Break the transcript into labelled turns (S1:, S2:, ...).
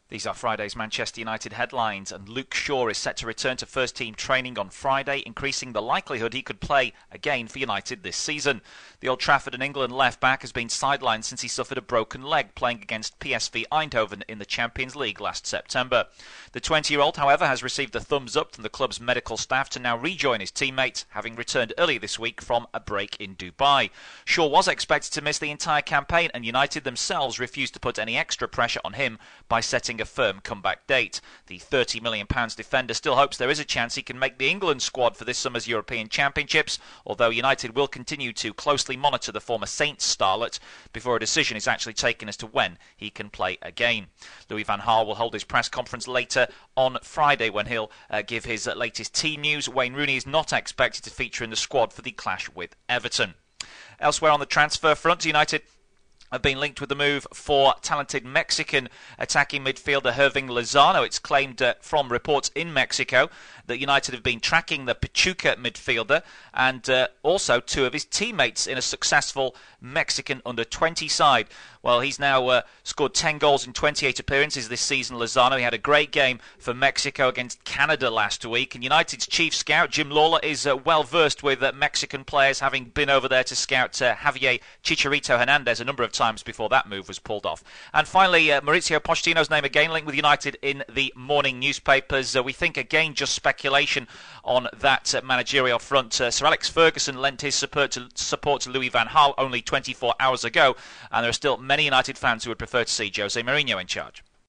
S1: These are Friday's Manchester United headlines, and Luke Shaw is set to return to first-team training on Friday, increasing the likelihood he could play again for United this season. The Old Trafford and England left-back has been sidelined since he suffered a broken leg playing against PSV Eindhoven in the Champions League last September. The 20-year-old, however, has received a thumbs-up from the club's medical staff to now rejoin his teammates, having returned earlier this week from a break in Dubai. Shaw was expected to miss the entire campaign, and United themselves refused to put any extra pressure on him by setting a firm comeback date. The £30 million defender still hopes there is a chance he can make the England squad for this summer's European Championships, although United will continue to closely monitor the former Saints starlet before a decision is actually taken as to when he can play again. Louis van Gaal will hold his press conference later on Friday when he'll give his latest team news. Wayne Rooney is not expected to feature in the squad for the clash with Everton. Elsewhere on the transfer front, United have been linked with the move for talented Mexican attacking midfielder Hirving Lozano. It's claimed from reports in Mexico that United have been tracking the Pachuca midfielder and also two of his teammates in a successful Mexican under-20 side. Well, he's now scored 10 goals in 28 appearances this season, Lozano. He had a great game for Mexico against Canada last week. And United's chief scout, Jim Lawler, is well versed with Mexican players, having been over there to scout Javier Chicharito Hernandez a number of times before that move was pulled off. And finally, Mauricio Pochettino's name again linked with United in the morning newspapers. We think again just speculation on that managerial front. Sir Alex Ferguson lent his support to Louis van Gaal only 24 hours ago, and there are still many United fans who would prefer to see Jose Mourinho in charge.